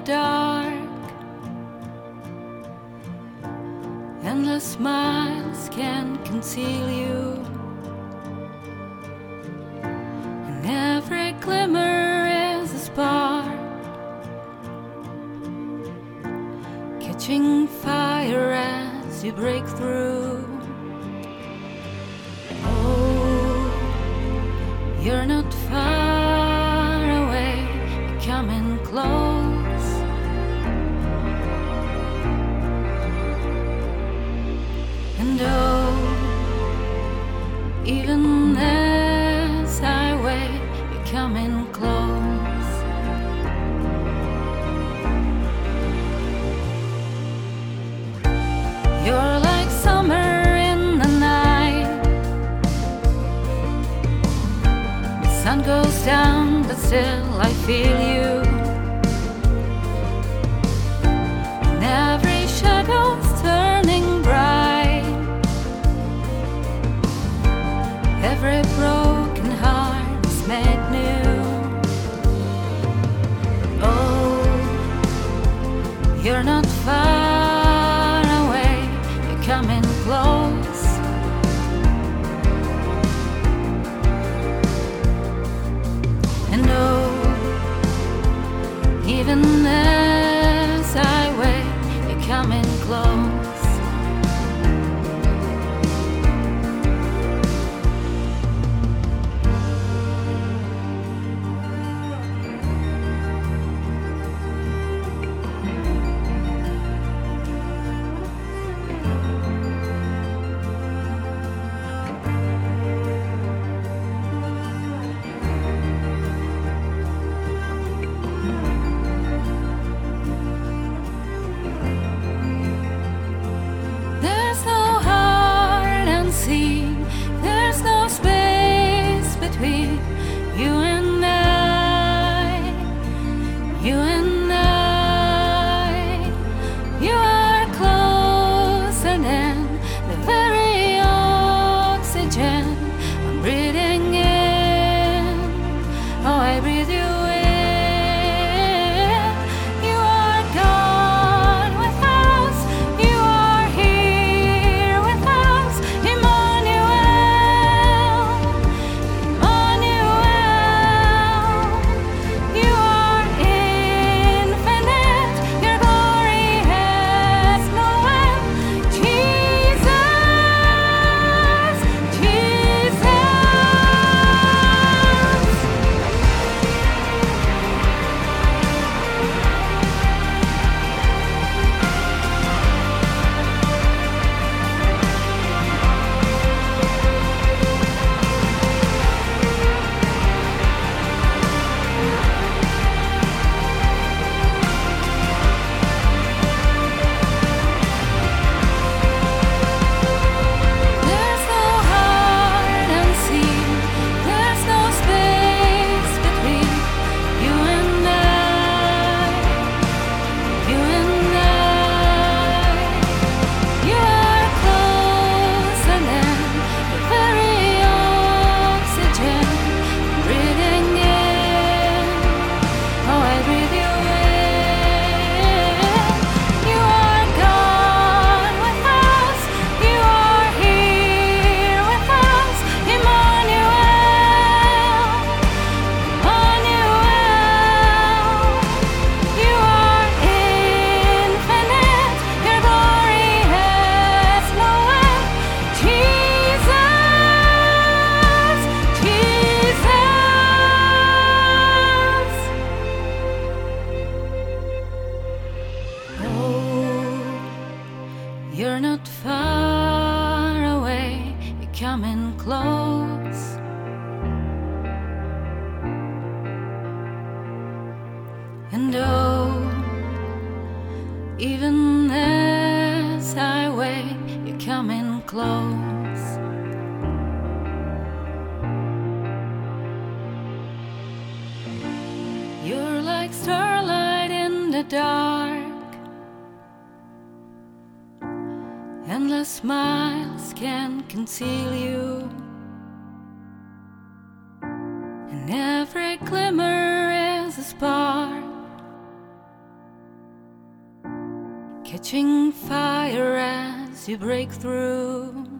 dark. Endless smiles can't conceal you, and every glimmer is a spark, catching fire as you break through. Oh, you're not far away, you're coming close. And oh, even as I wait, you're coming close. You're like summer in the night. The sun goes down, but still I feel you. And every shadow's turning bright. Every broken heart is made new. Oh, you're not far away, you're coming close. And oh, even as I wait, you're coming close. There's no space between you and I, you and I. You are closer than the very oxygen I'm breathing in. Oh, I breathe you in. You are gone with us, you are here with us. You're not far away, you're coming close. And oh, even as I wait, you're coming close. You're like starlight in the dark. Endless smiles can't conceal you, and every glimmer is a spark, catching fire as you break through. Oh, you're not far away, you're coming close. And oh, even as I wait, you're coming close. You're like starlight in the dark. Endless smiles can't conceal you, and every glimmer is a spark, catching fire as you break through. Oh, you're not far away, you're coming close. And oh, even as I wait, you're coming close. And oh, even as I wait, you're coming close. Catching fire as you break through.